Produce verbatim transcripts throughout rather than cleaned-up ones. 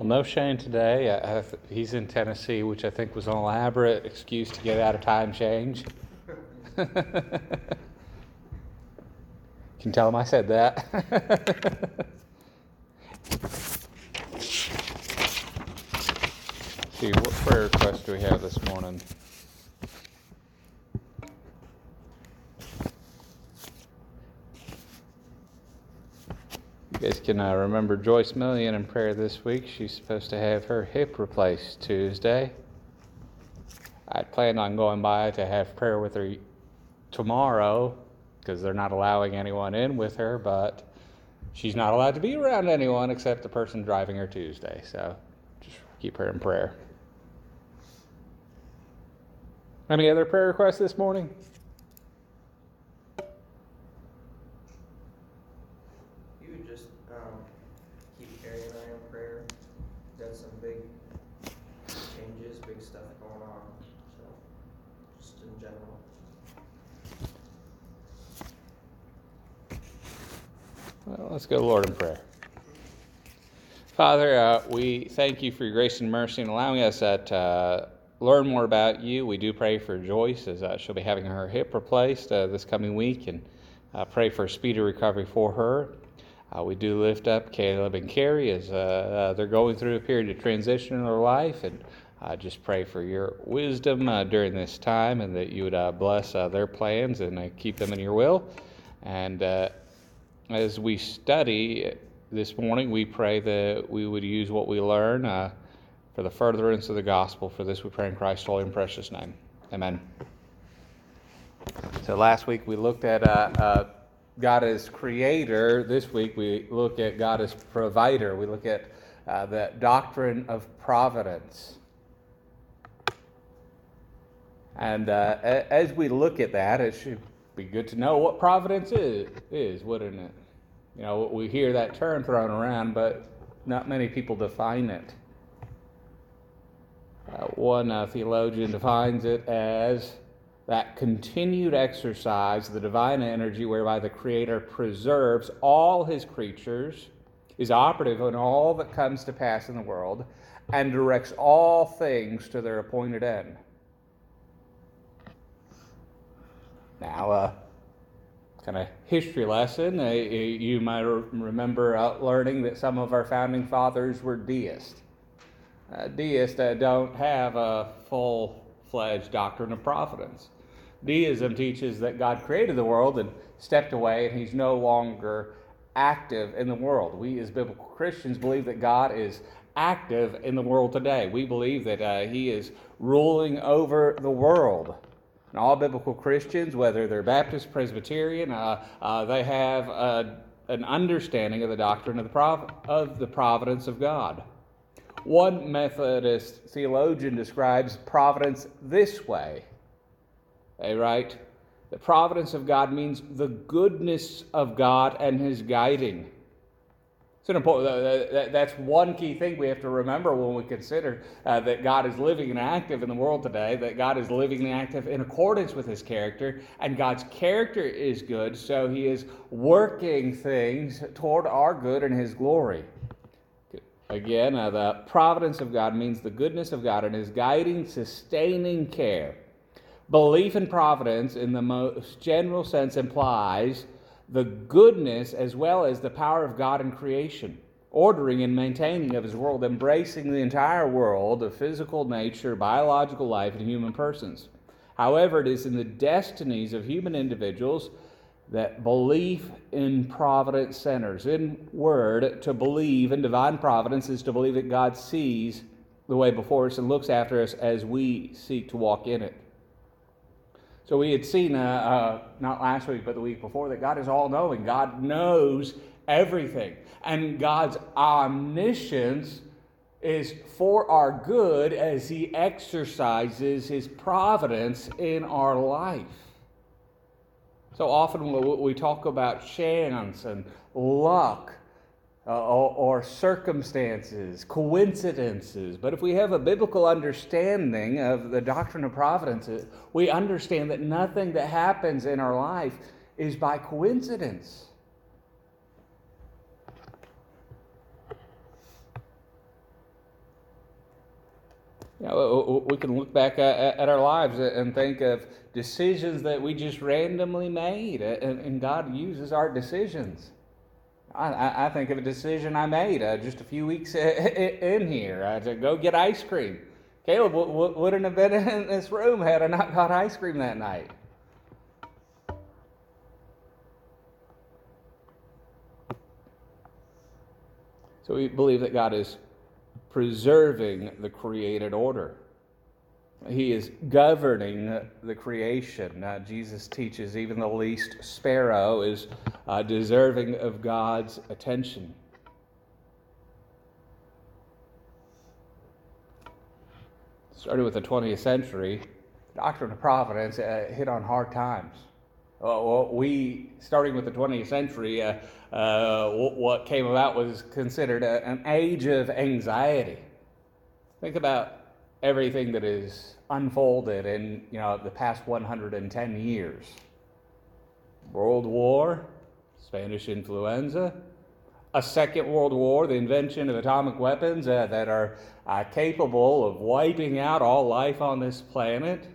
Well, no Shane today. I, I, he's in Tennessee, which I think was an elaborate excuse to get out of time change. Can tell him I said that. See, what prayer request do we have this morning? You guys can uh, remember Joyce Million in prayer this week. She's supposed to have her hip replaced Tuesday. I planned on going by to have prayer with her tomorrow because they're not allowing anyone in with her, but she's not allowed to be around anyone except the person driving her Tuesday. So just keep her in prayer. Any other prayer requests this morning? You would just um, keep Carrie and I in prayer. Got some big changes, big stuff going on. So, just in general. Well, let's go to the Lord in prayer. Father, uh, we thank you for your grace and mercy in allowing us to uh, learn more about you. We do pray for Joyce as uh, she'll be having her hip replaced uh, this coming week, and uh, pray for a speedy recovery for her. Uh, we do lift up Caleb and Carrie as uh, uh, they're going through a period of transition in their life, and uh, just pray for your wisdom uh, during this time, and that you would uh, bless uh, their plans and uh, keep them in your will. And uh, as we study this morning, we pray that we would use what we learn uh, for the furtherance of the gospel. For this we pray in Christ's holy and precious name. Amen. So last week we looked at uh, uh, God as creator. This week we look at God as provider. We look at uh, the doctrine of providence. And uh, as we look at that, it should be good to know what providence is, is, wouldn't it? You know, we hear that term thrown around, but not many people define it. Uh, one uh, theologian defines it as that continued exercise of the divine energy whereby the Creator preserves all his creatures, is operative in all that comes to pass in the world, and directs all things to their appointed end. Now, uh, kind of history lesson, uh, you might remember uh, learning that some of our founding fathers were deists. Uh, deists uh, don't have a full-fledged doctrine of providence. Deism teaches that God created the world and stepped away, and he's no longer active in the world. We as biblical Christians believe that God is active in the world today. We believe that uh, he is ruling over the world. And all biblical Christians, whether they're Baptist, Presbyterian, uh, uh, they have uh, an understanding of the doctrine of the, prov- of the providence of God. One Methodist theologian describes providence this way. They write, the providence of God means the goodness of God and his guiding. It's an important, that's one key thing we have to remember when we consider uh, that God is living and active in the world today, that God is living and active in accordance with his character, and God's character is good, so he is working things toward our good and his glory. Again, uh, the providence of God means the goodness of God and his guiding, sustaining care. Belief in providence in the most general sense implies the goodness as well as the power of God in creation, ordering and maintaining of his world, embracing the entire world of physical nature, biological life, and human persons. However, it is in the destinies of human individuals that belief in providence centers. In word, to believe in divine providence is to believe that God sees the way before us and looks after us as we seek to walk in it. So we had seen, uh, uh, not last week, but the week before, that God is all-knowing. God knows everything. And God's omniscience is for our good as he exercises his providence in our life. So often we talk about chance and luck uh, or, or circumstances, coincidences. But if we have a biblical understanding of the doctrine of providence, we understand that nothing that happens in our life is by coincidence. You know, we can look back at our lives and think of decisions that we just randomly made, and God uses our decisions. I think of a decision I made just a few weeks in here to go get ice cream. Caleb wouldn't have been in this room had I not got ice cream that night. So we believe that God is preserving the created order. He is governing the creation. Uh, Jesus teaches even the least sparrow is uh, deserving of God's attention. Starting with the twentieth century, the doctrine of providence uh, hit on hard times. Well, we, starting with the twentieth century, uh, uh, what came about was considered a, an age of anxiety. Think about everything that is unfolded in, you know, the past one hundred ten years. World War, Spanish influenza, a second world war, the invention of atomic weapons uh, that are uh, capable of wiping out all life on this planet.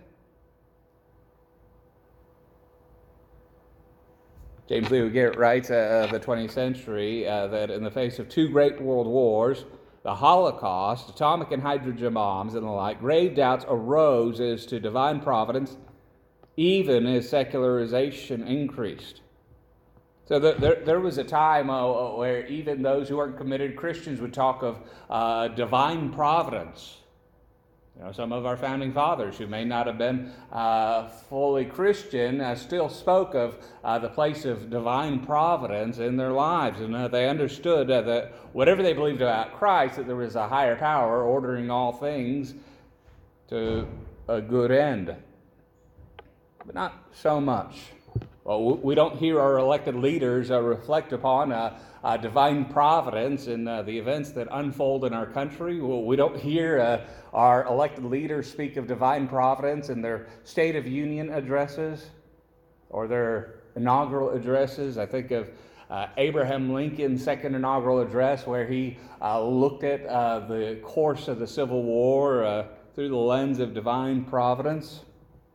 James Lewis Garrett writes uh, of the twentieth century uh, that in the face of two great world wars, the Holocaust, atomic and hydrogen bombs, and the like, grave doubts arose as to divine providence, even as secularization increased. So the, there, there was a time uh, where even those who weren't committed Christians would talk of uh, divine providence. You know, some of our founding fathers who may not have been uh, fully Christian uh, still spoke of uh, the place of divine providence in their lives, and uh, they understood uh, that whatever they believed about Christ, that there was a higher power ordering all things to a good end. But not so much. Well, we don't hear our elected leaders uh, reflect upon uh, uh, divine providence in uh, the events that unfold in our country. Well, we don't hear uh, our elected leaders speak of divine providence in their State of Union addresses or their inaugural addresses. I think of uh, Abraham Lincoln's second inaugural address, where he uh, looked at uh, the course of the Civil War uh, through the lens of divine providence.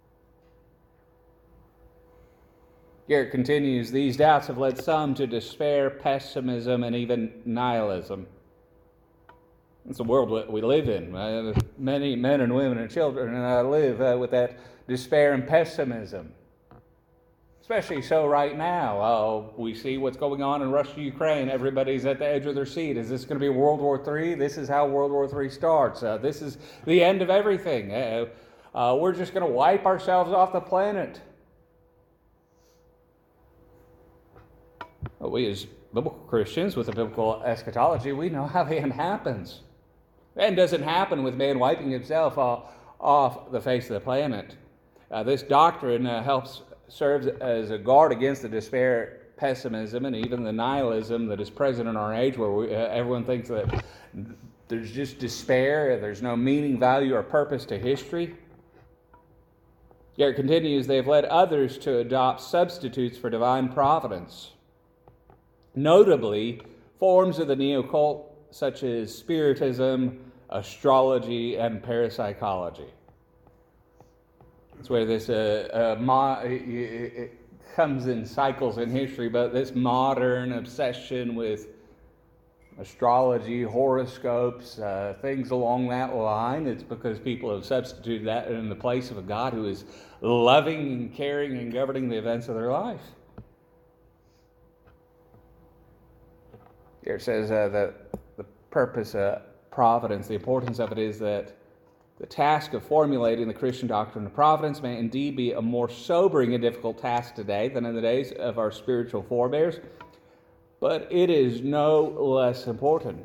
Garrett continues, these doubts have led some to despair, pessimism, and even nihilism. It's the world we live in. Uh, many men and women and children uh, live uh, with that despair and pessimism. Especially so right now. Uh, we see what's going on in Russia, Ukraine. Everybody's at the edge of their seat. Is this going to be World War Three? This is how World War Three starts. Uh, this is the end of everything. Uh, uh, we're just going to wipe ourselves off the planet. But we as biblical Christians with a biblical eschatology, we know how the end happens. The end doesn't happen with man wiping himself off, off the face of the planet. Uh, this doctrine uh, helps serves as a guard against the despair, pessimism, and even the nihilism that is present in our age, where we, uh, everyone thinks that there's just despair, there's no meaning, value, or purpose to history. Garrett continues, they have led others to adopt substitutes for divine providence. Notably, forms of the neo-cult such as Spiritism, astrology, and parapsychology. That's where this uh, uh, mo- it comes in cycles in history, but this modern obsession with astrology, horoscopes, uh, things along that line, it's because people have substituted that in the place of a God who is loving and caring and governing the events of their life. Here it says uh, that the purpose of providence, the importance of it is that the task of formulating the Christian doctrine of providence may indeed be a more sobering and difficult task today than in the days of our spiritual forebears, but it is no less important.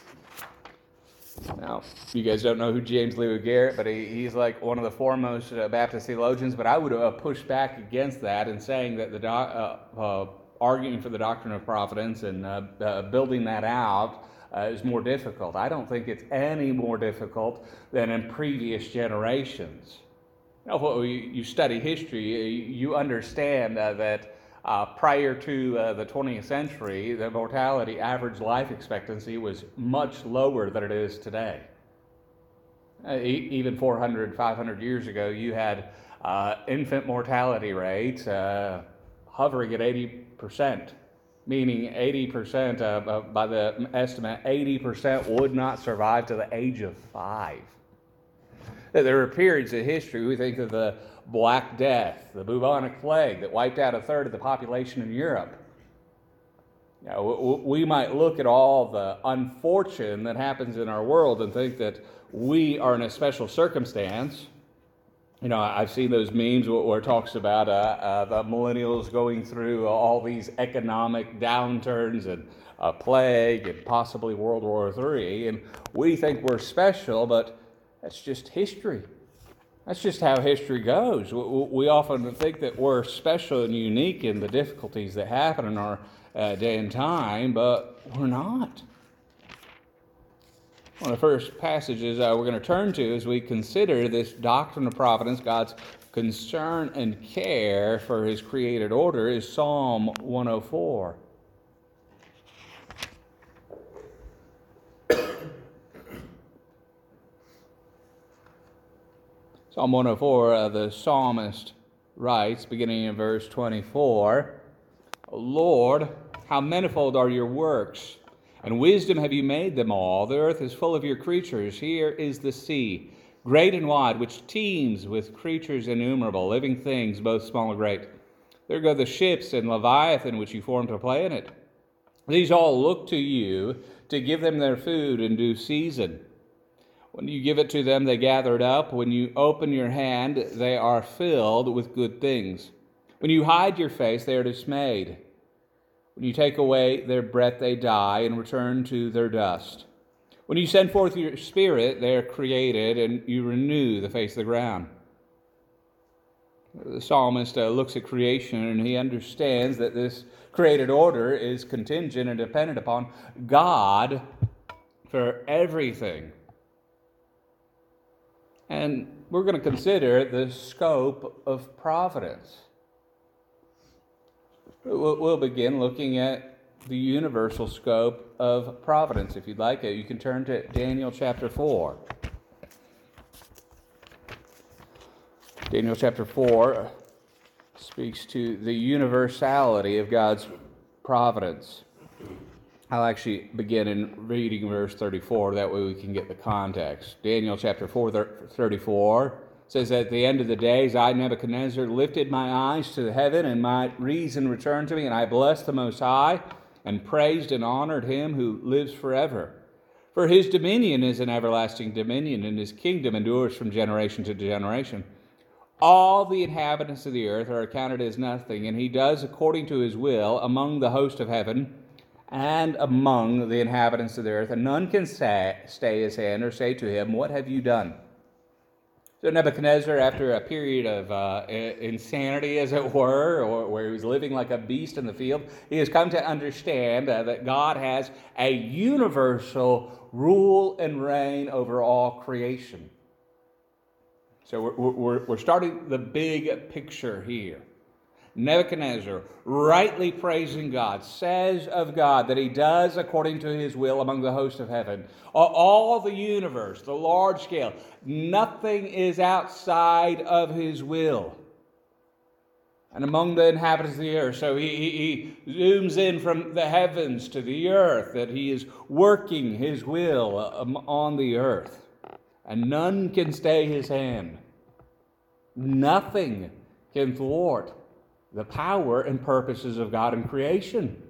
Now, you guys don't know who James Lewis Garrett, but he, he's like one of the foremost uh, Baptist theologians, but I would uh, push back against that in saying that the doc, uh, uh, arguing for the doctrine of providence and uh, uh, building that out uh, is more difficult. I don't think it's any more difficult than in previous generations. You know, when you study history, you understand uh, that uh, prior to uh, the twentieth century, the mortality average life expectancy was much lower than it is today. Uh, e- even four hundred, five hundred years ago, you had uh, infant mortality rates uh, hovering at eighty percent, meaning eighty percent, uh, uh, by the estimate, eighty percent would not survive to the age of five. There are periods in history, we think of the Black Death, the bubonic plague that wiped out a third of the population in Europe. You know, we might look at all the unfortune that happens in our world and think that we are in a special circumstance. You know, I've seen those memes where it talks about uh, uh, the millennials going through all these economic downturns and a plague and possibly World War Three, and we think we're special, but that's just history. That's just how history goes. We often think that we're special and unique in the difficulties that happen in our uh, day and time, but we're not. One of the first passages uh, we're going to turn to as we consider this doctrine of providence, God's concern and care for His created order, is Psalm one oh four. Psalm one oh four, uh, the psalmist writes, beginning in verse twenty-four, Lord, how manifold are your works, and wisdom have you made them all. The earth is full of your creatures. Here is the sea, great and wide, which teems with creatures innumerable, living things, both small and great. There go the ships and Leviathan, which you formed to play in it. These all look to you to give them their food in due season. When you give it to them, they gather it up. When you open your hand, they are filled with good things. When you hide your face, they are dismayed. When you take away their breath, they die and return to their dust. When you send forth your spirit, they are created, and you renew the face of the ground. The psalmist uh, looks at creation, and he understands that this created order is contingent and dependent upon God for everything. And we're going to consider the scope of providence. We'll begin looking at the universal scope of providence. If you'd like it, you can turn to Daniel chapter four. Daniel chapter four speaks to the universality of God's providence. I'll actually begin in reading verse thirty-four, that way we can get the context. Daniel chapter four, thirty-four says, At the end of the days, I, Nebuchadnezzar, lifted my eyes to heaven, and my reason returned to me, and I blessed the Most High, and praised and honored Him who lives forever. For His dominion is an everlasting dominion, and His kingdom endures from generation to generation. All the inhabitants of the earth are accounted as nothing, and He does according to His will among the host of heaven and among the inhabitants of the earth, and none can say, stay His hand or say to Him, What have you done? So Nebuchadnezzar, after a period of uh, insanity, as it were, or where he was living like a beast in the field, he has come to understand uh, that God has a universal rule and reign over all creation. So we're, we're, we're starting the big picture here. Nebuchadnezzar, rightly praising God, says of God that He does according to His will among the hosts of heaven. All the universe, the large scale, nothing is outside of His will. And among the inhabitants of the earth, so he, he, he zooms in from the heavens to the earth, that He is working His will on the earth. And none can stay His hand. Nothing can thwart the power and purposes of God in creation.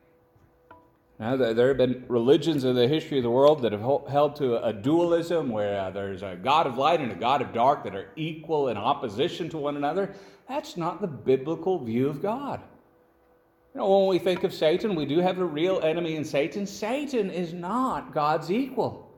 Now, there have been religions in the history of the world that have held to a dualism where uh, there's a God of light and a God of dark that are equal in opposition to one another. That's not the biblical view of God. You know, when we think of Satan, we do have a real enemy in Satan. Satan is not God's equal.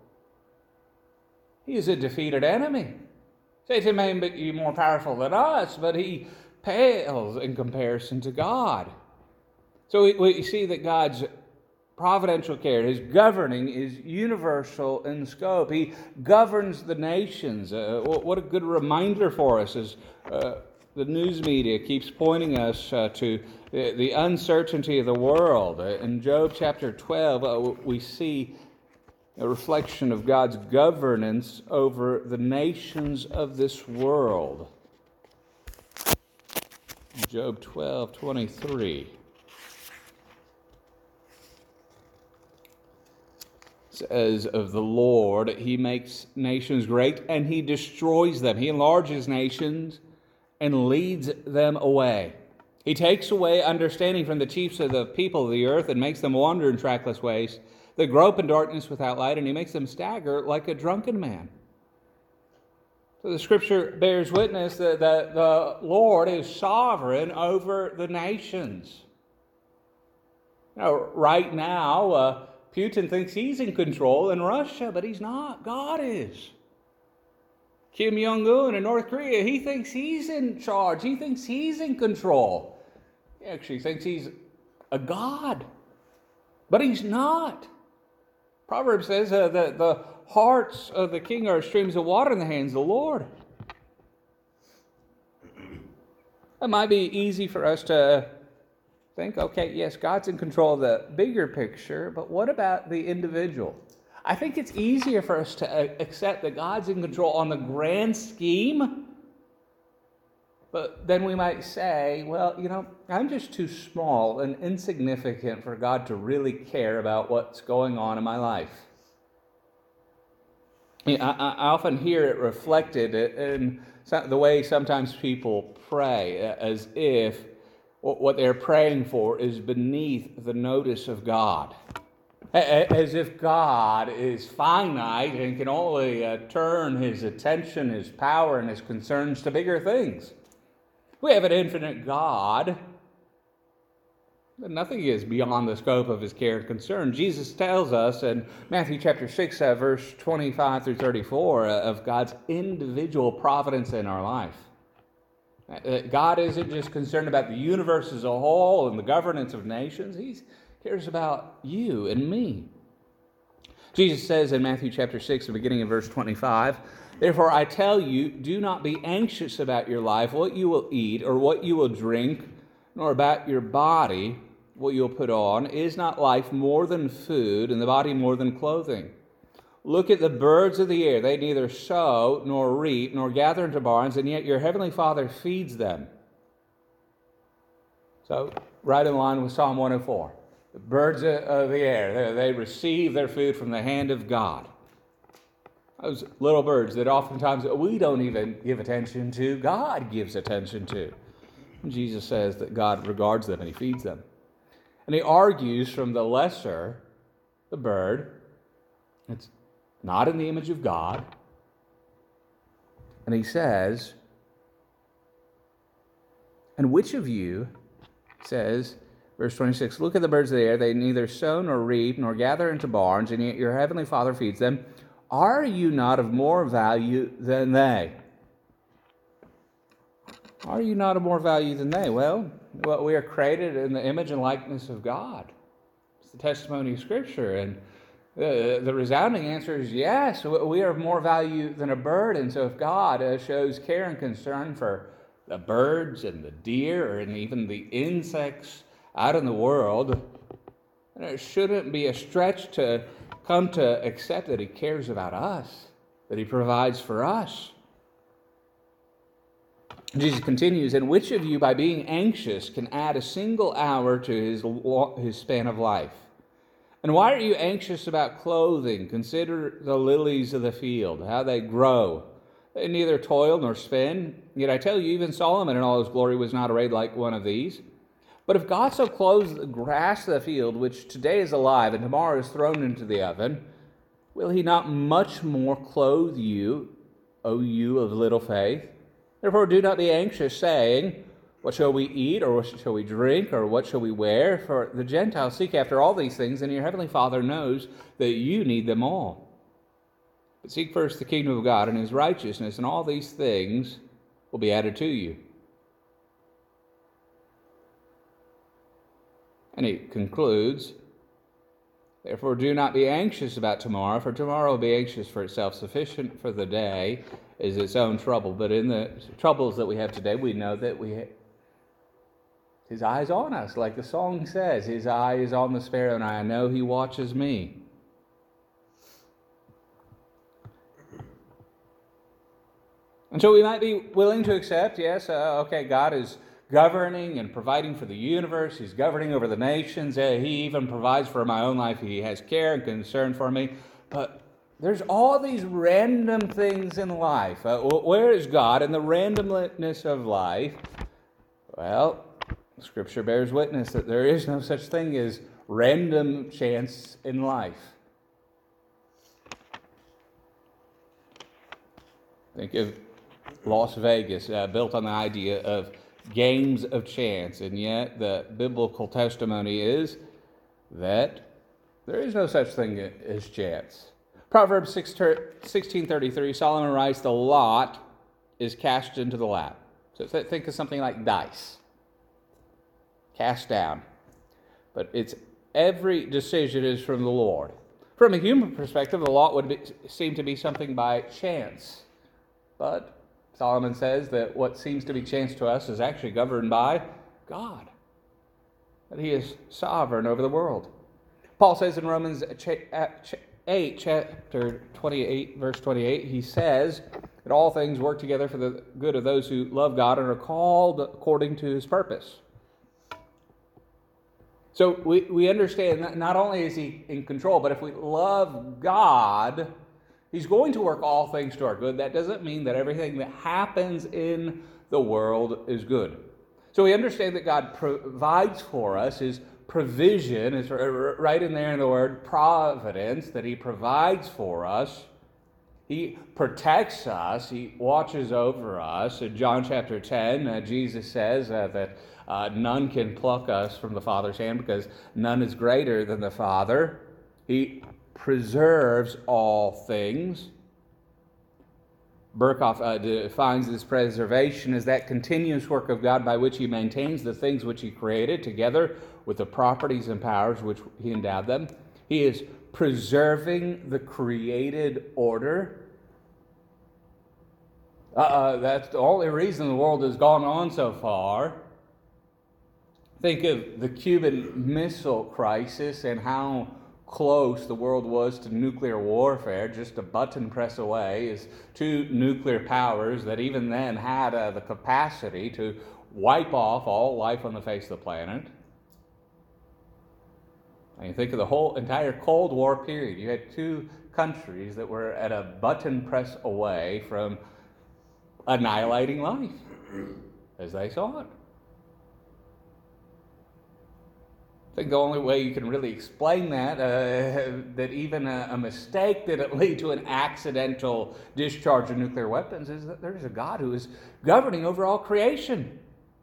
He is a defeated enemy. Satan may be more powerful than us, but he pales in comparison to God. So we, we see that God's providential care, His governing, is universal in scope. He governs the nations. Uh, what a good reminder for us as uh, the news media keeps pointing us uh, to the, the uncertainty of the world. Uh, in Job chapter twelve, uh, we see a reflection of God's governance over the nations of this world. Job twelve twenty-three says of the Lord, He makes nations great and He destroys them. He enlarges nations and leads them away. He takes away understanding from the chiefs of the people of the earth and makes them wander in trackless ways. They grope in darkness without light, and He makes them stagger like a drunken man. So the Scripture bears witness that, that the Lord is sovereign over the nations. Now, right now, uh, Putin thinks he's in control in Russia, but he's not. God is. Kim Jong-un in North Korea, he thinks he's in charge. He thinks he's in control. He actually thinks he's a god, but he's not. Proverbs says uh, that the hearts of the king are streams of water in the hands of the Lord. It might be easy for us to think, okay, yes, God's in control of the bigger picture, but what about the individual? I think it's easier for us to accept that God's in control on the grand scheme, but then we might say, well, you know, I'm just too small and insignificant for God to really care about what's going on in my life. I, I often hear it reflected in the way sometimes people pray, as if what they're praying for is beneath the notice of God. As if God is finite and can only uh, turn His attention, His power, and His concerns to bigger things. We have an infinite God, but nothing is beyond the scope of His care and concern. Jesus tells us in Matthew chapter six, uh, verse twenty-five through thirty-four, uh, of God's individual providence in our life. Uh, God isn't just concerned about the universe as a whole and the governance of nations. He cares about you and me. Jesus says in Matthew chapter six, beginning in verse twenty-five, "Therefore I tell you, do not be anxious about your life, what you will eat or what you will drink, nor about your body, what you will put on. Is not life more than food, and the body more than clothing? Look at the birds of the air. They neither sow, nor reap, nor gather into barns, and yet your heavenly Father feeds them." So, right in line with Psalm one oh four. The birds of the air, they receive their food from the hand of God. Those little birds that oftentimes we don't even give attention to, God gives attention to. And Jesus says that God regards them and He feeds them. And He argues from the lesser, the bird, it's not in the image of God. And He says, "And which of you," says, verse twenty-six, "Look at the birds of the air, they neither sow nor reap nor gather into barns, and yet your heavenly Father feeds them. Are you not of more value than they?" Are you not of more value than they? Well, well, we are created in the image and likeness of God. It's the testimony of Scripture. And the, the resounding answer is yes, we are of more value than a bird. And so if God uh, shows care and concern for the birds and the deer and even the insects out in the world, it shouldn't be a stretch to come to accept that He cares about us, that He provides for us. Jesus continues, "And which of you, by being anxious, can add a single hour to his, his span of life? And why are you anxious about clothing? Consider the lilies of the field, how they grow. They neither toil nor spin. Yet I tell you, even Solomon in all his glory was not arrayed like one of these. But if God so clothes the grass of the field, which today is alive and tomorrow is thrown into the oven, will He not much more clothe you, O you of little faith? Therefore do not be anxious, saying, what shall we eat, or what shall we drink, or what shall we wear? For the Gentiles seek after all these things, and your heavenly Father knows that you need them all. But seek first the kingdom of God and His righteousness, and all these things will be added to you." And He concludes, "Therefore do not be anxious about tomorrow, for tomorrow will be anxious for itself. Sufficient for the day is its own trouble." But in the troubles that we have today, we know that we ha- His eye is on us, like the song says. His eye is on the sparrow, and I know He watches me. And so we might be willing to accept, yes, uh, okay, God is governing and providing for the universe. He's governing over the nations. Uh, he even provides for my own life. He has care and concern for me. But there's all these random things in life. Uh, where is God in the randomness of life? Well, Scripture bears witness that there is no such thing as random chance in life. Think of Las Vegas, uh, built on the idea of games of chance, and yet the biblical testimony is that there is no such thing as chance. Proverbs sixteen thirty-three, Solomon writes, the lot is cast into the lap. So think of something like dice. Cast down. But it's every decision is from the Lord. From a human perspective, the lot would be, seem to be something by chance. But Solomon says that what seems to be chance to us is actually governed by God. That He is sovereign over the world. Paul says in Romans eight, chapter twenty-eight, verse twenty-eight, he says that all things work together for the good of those who love God and are called according to His purpose. So we, we understand that not only is He in control, but if we love God, He's going to work all things to our good. That doesn't mean that everything that happens in the world is good. So we understand that God provides for us. His provision is right in there in the word providence, that He provides for us. He protects us. He watches over us. In John chapter ten, uh, Jesus says uh, that uh, none can pluck us from the Father's hand because none is greater than the Father. He preserves all things. Berkhoff uh, defines this preservation as that continuous work of God by which He maintains the things which He created together with the properties and powers which He endowed them. He is preserving the created order. Uh, that's the only reason the world has gone on so far. Think of the Cuban Missile Crisis and how close the world was to nuclear warfare, just a button press away, is two nuclear powers that even then had uh, the capacity to wipe off all life on the face of the planet. And you think of the whole entire Cold War period. You had two countries that were at a button press away from annihilating life as they saw it. I think the only way you can really explain that, uh, that even a, a mistake didn't lead to an accidental discharge of nuclear weapons, is that there's a God who is governing over all creation.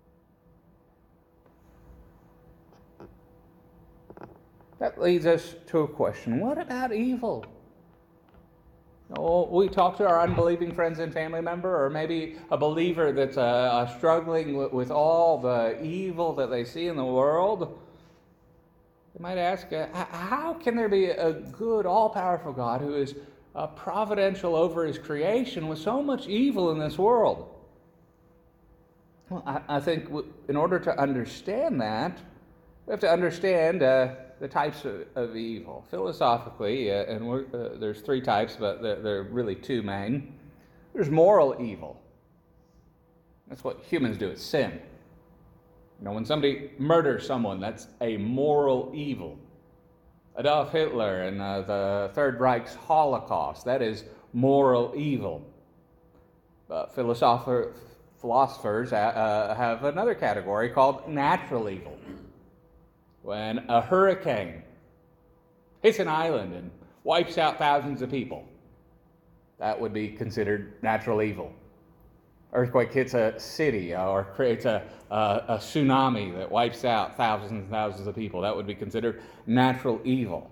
That leads us to a question. What about evil? Oh, we talk to our unbelieving friends and family member, or maybe a believer that's uh, uh, struggling with, with all the evil that they see in the world. You might ask, uh, how can there be a good, all-powerful God who is uh, providential over His creation with so much evil in this world? Well, I, I think w- in order to understand that, we have to understand uh, the types of, of evil. Philosophically, uh, and we're, uh, there's three types, but there, there are really two main. There's moral evil. That's what humans do. It's sin. You know, when somebody murders someone, that's a moral evil. Adolf Hitler and uh, the Third Reich's Holocaust, that is moral evil. Uh, philosopher, philosophers uh, have another category called natural evil. When a hurricane hits an island and wipes out thousands of people, that would be considered natural evil. Earthquake hits a city or creates a, a, a tsunami that wipes out thousands and thousands of people. That would be considered natural evil.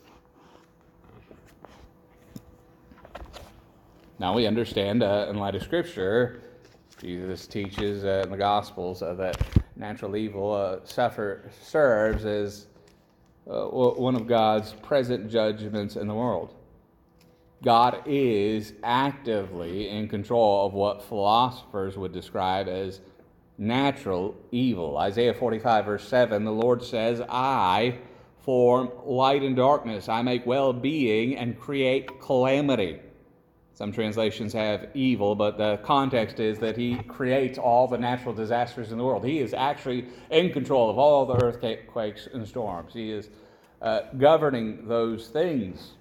Now we understand uh, in light of Scripture, Jesus teaches uh, in the Gospels uh, that natural evil uh, suffer, serves as uh, one of God's present judgments in the world. God is actively in control of what philosophers would describe as natural evil. Isaiah forty-five, verse seven, the Lord says, I form light and darkness. I make well-being and create calamity. Some translations have evil, but the context is that he creates all the natural disasters in the world. He is actually in control of all the earthquakes and storms. He is uh, governing those things.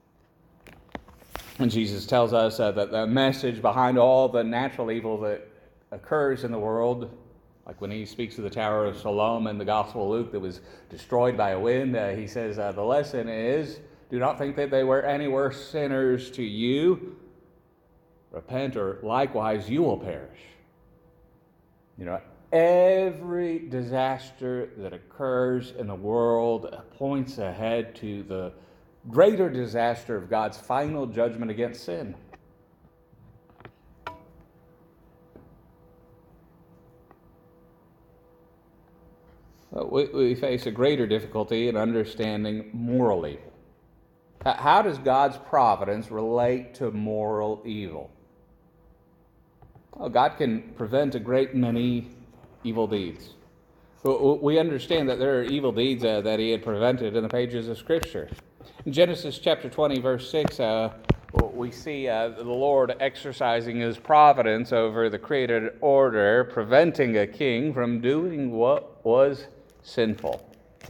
And Jesus tells us uh, that the message behind all the natural evil that occurs in the world, like when he speaks of the Tower of Siloam in the Gospel of Luke that was destroyed by a wind, uh, he says uh, the lesson is, do not think that they were any worse sinners to you. Repent, or likewise you will perish. You know, every disaster that occurs in the world points ahead to the greater disaster of God's final judgment against sin. We, we face a greater difficulty in understanding moral evil. How does God's providence relate to moral evil? Well, God can prevent a great many evil deeds. We understand that there are evil deeds uh, that he had prevented in the pages of Scripture. In Genesis chapter twenty, verse six, uh, we see uh, the Lord exercising his providence over the created order, preventing a king from doing what was sinful.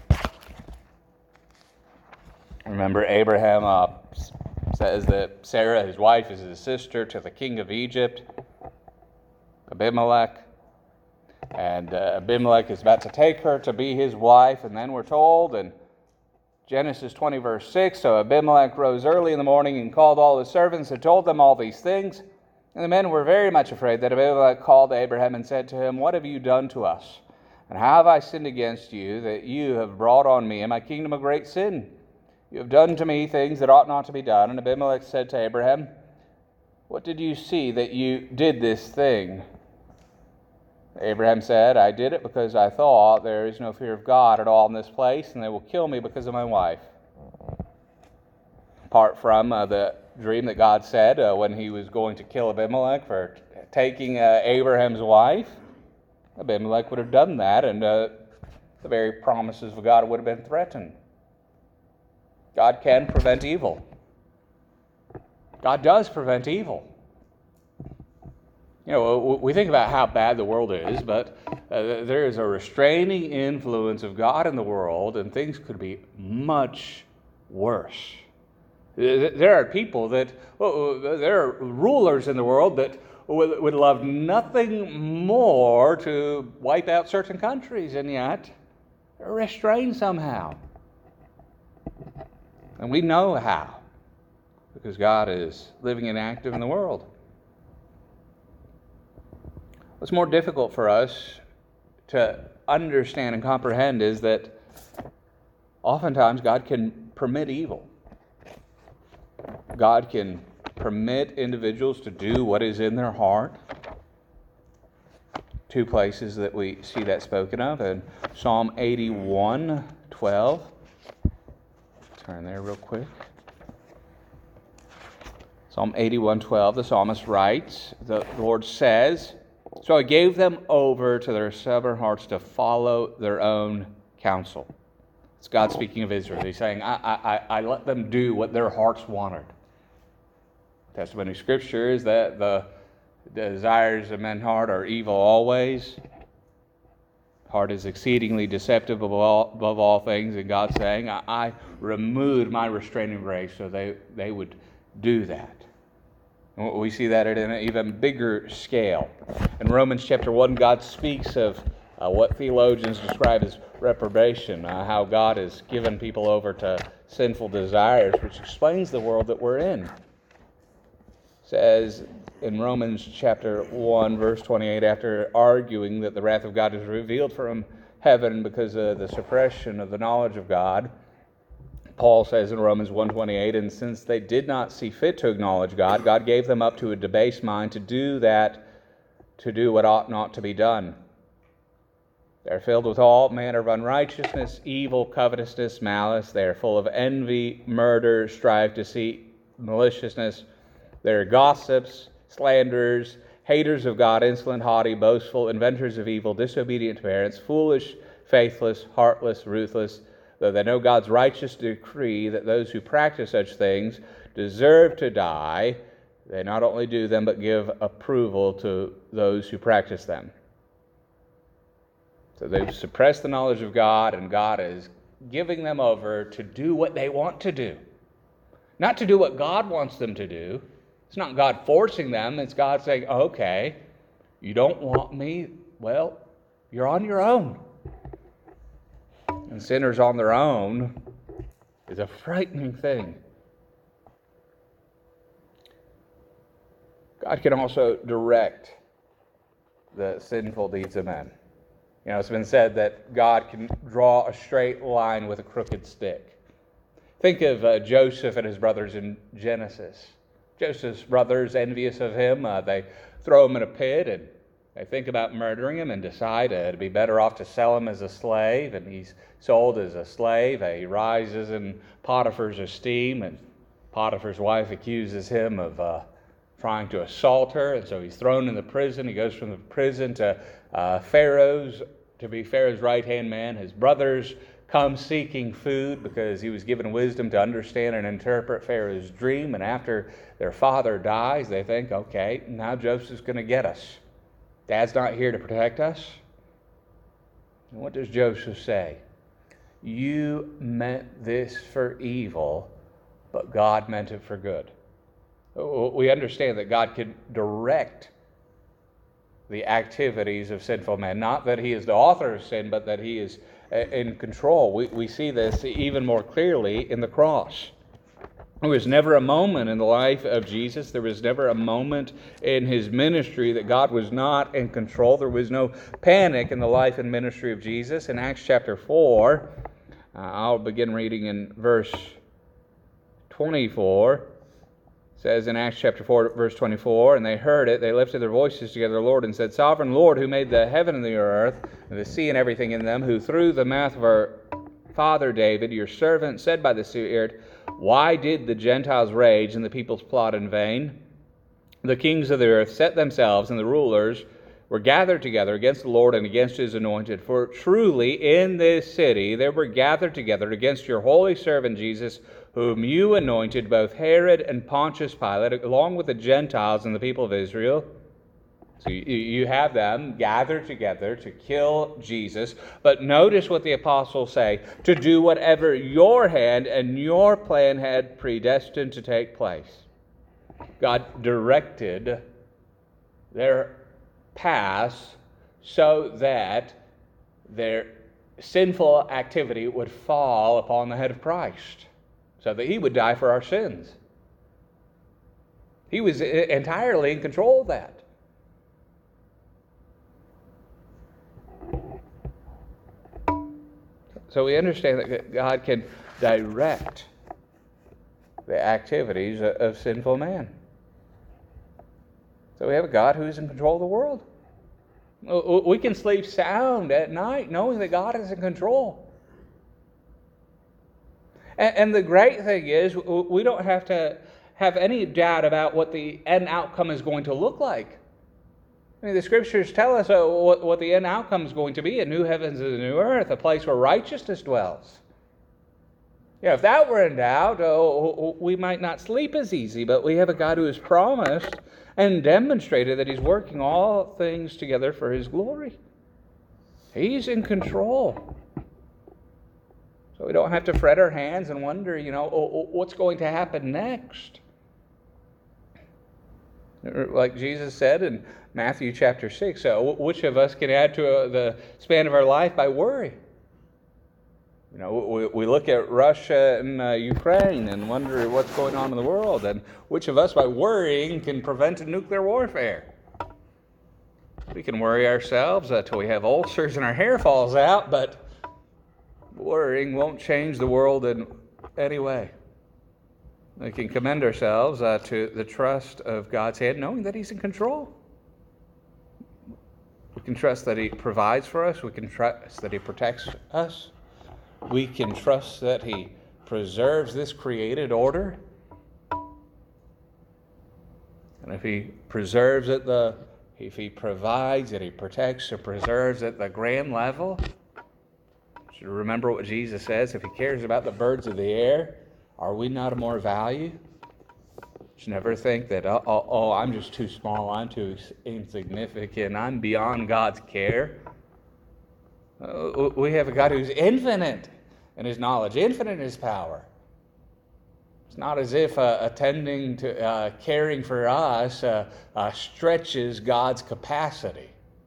Remember, Abraham uh, says that Sarah, his wife, is his sister to the king of Egypt, Abimelech. And uh, Abimelech is about to take her to be his wife, and then we're told in Genesis twenty, verse six, so Abimelech rose early in the morning and called all his servants and told them all these things. And the men were very much afraid. That Abimelech called Abraham and said to him, what have you done to us? And how have I sinned against you, that you have brought on me and my kingdom a great sin? You have done to me things that ought not to be done. And Abimelech said to Abraham, what did you see that you did this thing? Abraham said, I did it because I thought there is no fear of God at all in this place, and they will kill me because of my wife. Apart from uh, the dream that God said uh, when he was going to kill Abimelech for t- taking uh, Abraham's wife, Abimelech would have done that, and uh, the very promises of God would have been threatened. God can prevent evil. God does prevent evil. You know, we think about how bad the world is, but uh, there is a restraining influence of God in the world, and things could be much worse. There are people that, well, there are rulers in the world that would, would love nothing more to wipe out certain countries, and yet they're restrained somehow. And we know how, because God is living and active in the world. What's more difficult for us to understand and comprehend is that oftentimes God can permit evil. God can permit individuals to do what is in their heart. Two places that we see that spoken of in Psalm eighty-one twelve. Turn there real quick. Psalm eighty-one twelve, the psalmist writes, the Lord says, so I gave them over to their stubborn hearts to follow their own counsel. It's God speaking of Israel. He's saying, I, I, I let them do what their hearts wanted. Testimony of Scripture is that the desires of men's heart are evil always. Heart is exceedingly deceptive above all, above all things. And God's saying, I, I removed my restraining grace so they, they would do that. And we see that at an even bigger scale. In Romans chapter one, God speaks of uh, what theologians describe as reprobation, uh, how God has given people over to sinful desires, which explains the world that we're in. It says in Romans chapter one, verse twenty-eight, after arguing that the wrath of God is revealed from heaven because of the suppression of the knowledge of God, Paul says in Romans one twenty-eight, and since they did not see fit to acknowledge God, God gave them up to a debased mind to do that, to do what ought not to be done. They are filled with all manner of unrighteousness, evil, covetousness, malice. They are full of envy, murder, strife, deceit, maliciousness. They are gossips, slanderers, haters of God, insolent, haughty, boastful, inventors of evil, disobedient to parents, foolish, faithless, heartless, ruthless. Though they know God's righteous decree that those who practice such things deserve to die, They not only do them, but give approval to those who practice them. So they've suppressed the knowledge of God, and God is giving them over to do what they want to do. Not to do what God wants them to do. It's not God forcing them. It's God saying, okay, you don't want me? Well, you're on your own. And sinners on their own is a frightening thing. God can also direct the sinful deeds of men. You know, it's been said that God can draw a straight line with a crooked stick. Think of uh, Joseph and his brothers in Genesis. Joseph's brothers, envious of him, uh, they throw him in a pit, and they think about murdering him and decide uh, it'd be better off to sell him as a slave, and he's sold as a slave. Uh, he rises in Potiphar's esteem, and Potiphar's wife accuses him of uh, trying to assault her, and so he's thrown in the prison. He goes from the prison to uh, Pharaoh's, to be Pharaoh's right-hand man. His brothers come seeking food because he was given wisdom to understand and interpret Pharaoh's dream, and after their father dies, they think, okay, now Joseph's going to get us. Dad's not here to protect us. And what does Joseph say? You meant this for evil, but God meant it for good. We understand that God can direct the activities of sinful men. Not that he is the author of sin, but that he is in control. We, we see this even more clearly in the cross. There was never a moment in the life of Jesus, there was never a moment in his ministry that God was not in control. There was no panic in the life and ministry of Jesus. In Acts chapter four, uh, I'll begin reading in verse twenty-four. It says in Acts chapter four, verse twenty-four, and they heard it, they lifted their voices together, Lord, and said, Sovereign Lord, who made the heaven and the earth, and the sea and everything in them, who through the mouth of our father David, your servant, said by the Spirit, why did the Gentiles rage and the peoples plot in vain? The kings of the earth set themselves, and the rulers were gathered together against the Lord and against his anointed. For truly in this city they were gathered together against your holy servant Jesus, whom you anointed, both Herod and Pontius Pilate, along with the Gentiles and the people of Israel. So you, you have them gathered together to kill Jesus. But notice what the apostles say, to do whatever your hand and your plan had predestined to take place. God directed their paths so that their sinful activity would fall upon the head of Christ, so that he would die for our sins. He was entirely in control of that. So we understand that God can direct the activities of sinful man. So we have a God who is in control of the world. We can sleep sound at night knowing that God is in control. And the great thing is, we don't have to have any doubt about what the end outcome is going to look like. I mean, the Scriptures tell us uh, what, what the end outcome is going to be, a new heavens and a new earth, a place where righteousness dwells. Yeah, if that were in doubt, oh, we might not sleep as easy, but we have a God who has promised and demonstrated that he's working all things together for his glory. He's in control. So we don't have to fret our hands and wonder, you know, oh, what's going to happen next? Like Jesus said in Matthew chapter six, so which of us can add to uh, the span of our life by worry? You know, we, we look at Russia and uh, Ukraine and wonder what's going on in the world, and which of us by worrying can prevent a nuclear warfare? We can worry ourselves until we have ulcers and our hair falls out, but worrying won't change the world in any way. We can commend ourselves uh, to the trust of God's hand, knowing that he's in control. We can trust that he provides for us. We can trust that he protects us. We can trust that he preserves this created order. And if he preserves it, the if he provides it, he protects or preserves at the grand level, you should remember what Jesus says. If he cares about the birds of the air, are we not of more value? Just never think that, oh, oh, oh, I'm just too small, I'm too insignificant, I'm beyond God's care. Uh, we have a God who's infinite in His knowledge, infinite in His power. It's not as if uh, attending to, uh, caring for us uh, uh, stretches God's capacity.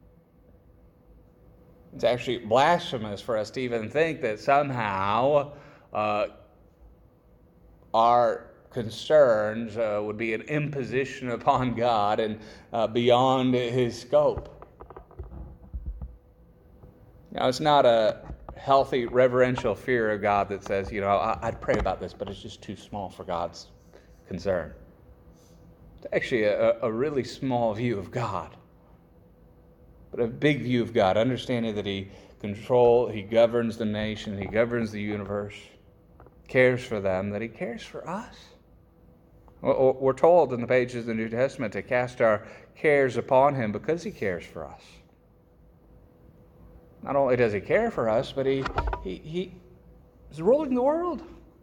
It's actually blasphemous for us to even think that somehow uh, our concerns uh, would be an imposition upon God and uh, beyond His scope. Now, it's not a healthy reverential fear of God that says, you know, I- I'd pray about this, but it's just too small for God's concern. It's actually a, a really small view of God, but a big view of God, understanding that He controls, He governs the nation, He governs the universe, cares for them, that He cares for us. We're told in the pages of the New Testament to cast our cares upon Him because He cares for us. Not only does He care for us, but He, he, he is ruling the world.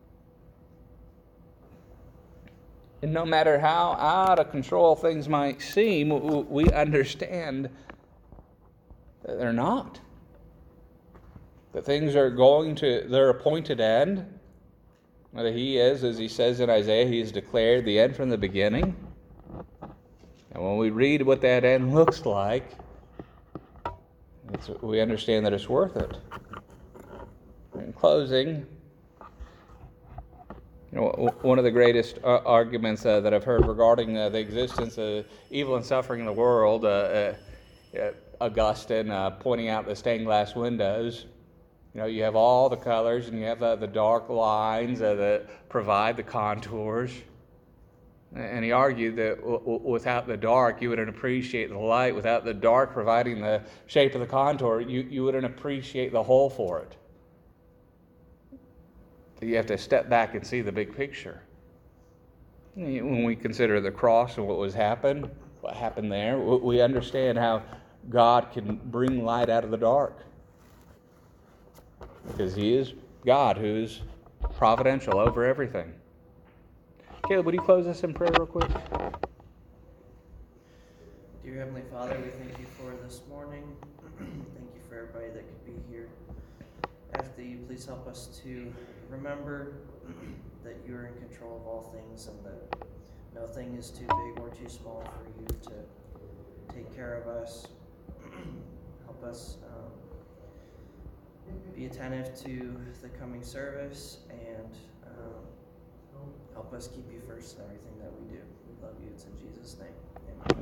And no matter how out of control things might seem, we understand that they're not. That things are going to their appointed end. That He is, as He says in Isaiah, He has declared the end from the beginning. And when we read what that end looks like, it's, we understand that it's worth it. In closing, you know, one of the greatest uh, arguments uh, that I've heard regarding uh, the existence of evil and suffering in the world, uh, uh, uh, Augustine uh, pointing out the stained glass windows. You know, you have all the colors, and you have uh, the dark lines uh, that provide the contours. And he argued that w- w- without the dark, you wouldn't appreciate the light. Without the dark providing the shape of the contour, you, you wouldn't appreciate the whole for it. You have to step back and see the big picture. When we consider the cross and what was happened, what happened there, we understand how God can bring light out of the dark. Because He is God who is providential over everything. Caleb, would you close us in prayer real quick? Dear Heavenly Father, we thank You for this morning. Thank You for everybody that could be here. Ask that You please help us to remember that You are in control of all things, and that no thing is too big or too small for You to take care of us. Help us um, be attentive to the coming service, and um, help us keep You first in everything that we do. We love You. It's in Jesus' name. Amen.